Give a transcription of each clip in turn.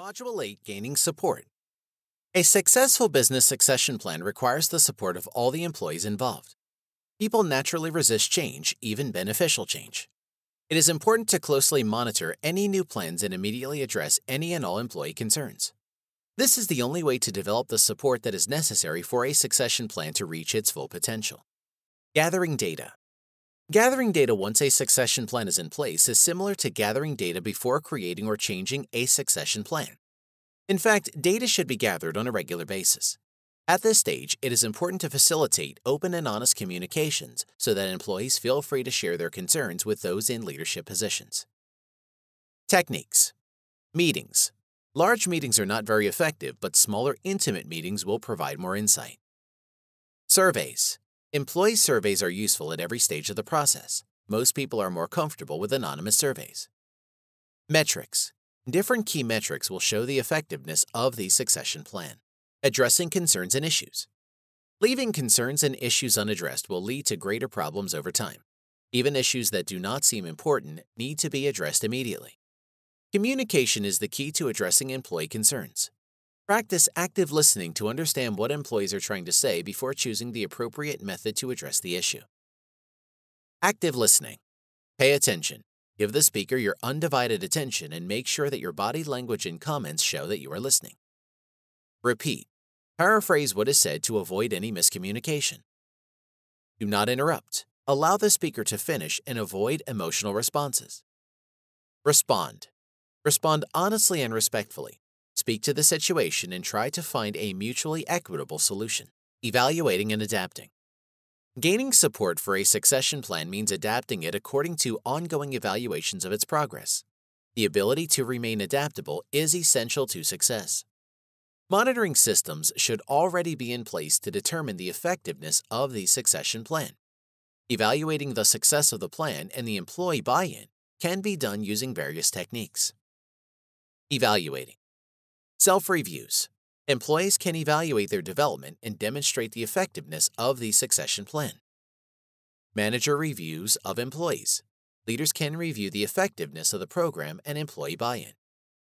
Module 8 Gaining Support. A successful business succession plan requires the support of all the employees involved. People naturally resist change, even beneficial change. It is important to closely monitor any new plans and immediately address any and all employee concerns. This is the only way to develop the support that is necessary for a succession plan to reach its full potential. Gathering data. Gathering data once a succession plan is in place is similar to gathering data before creating or changing a succession plan. In fact, data should be gathered on a regular basis. At this stage, it is important to facilitate open and honest communications so that employees feel free to share their concerns with those in leadership positions. Techniques. Meetings. Large meetings are not very effective, but smaller, intimate meetings will provide more insight. Surveys. Employee surveys are useful at every stage of the process. Most people are more comfortable with anonymous surveys. Metrics. Different key metrics will show the effectiveness of the succession plan. Addressing concerns and issues. Leaving concerns and issues unaddressed will lead to greater problems over time. Even issues that do not seem important need to be addressed immediately. Communication is the key to addressing employee concerns. Practice active listening to understand what employees are trying to say before choosing the appropriate method to address the issue. Active listening. Pay attention. Give the speaker your undivided attention and make sure that your body language and comments show that you are listening. Repeat. Paraphrase what is said to avoid any miscommunication. Do not interrupt. Allow the speaker to finish and avoid emotional responses. Respond. Respond honestly and respectfully. Speak to the situation and try to find a mutually equitable solution. Evaluating and adapting. Gaining support for a succession plan means adapting it according to ongoing evaluations of its progress. The ability to remain adaptable is essential to success. Monitoring systems should already be in place to determine the effectiveness of the succession plan. Evaluating the success of the plan and the employee buy-in can be done using various techniques. Evaluating. Self-reviews. Employees can evaluate their development and demonstrate the effectiveness of the succession plan. Manager reviews of employees. Leaders can review the effectiveness of the program and employee buy-in.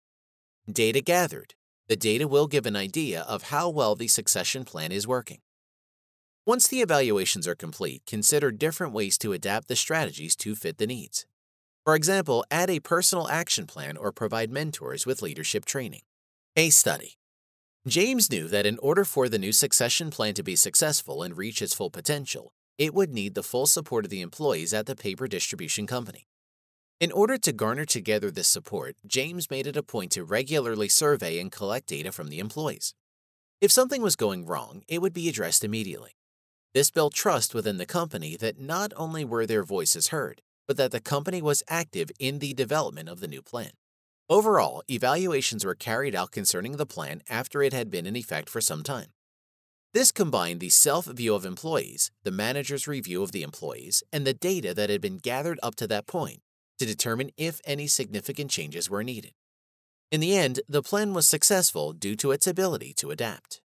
Data gathered. The data will give an idea of how well the succession plan is working. Once the evaluations are complete, consider different ways to adapt the strategies to fit the needs. For example, add a personal action plan or provide mentors with leadership training. Case study. James knew that in order for the new succession plan to be successful and reach its full potential, it would need the full support of the employees at the paper distribution company. In order to garner together this support, James made it a point to regularly survey and collect data from the employees. If something was going wrong, it would be addressed immediately. This built trust within the company that not only were their voices heard, but that the company was active in the development of the new plan. Overall, evaluations were carried out concerning the plan after it had been in effect for some time. This combined the self-view of employees, the manager's review of the employees, and the data that had been gathered up to that point to determine if any significant changes were needed. In the end, the plan was successful due to its ability to adapt.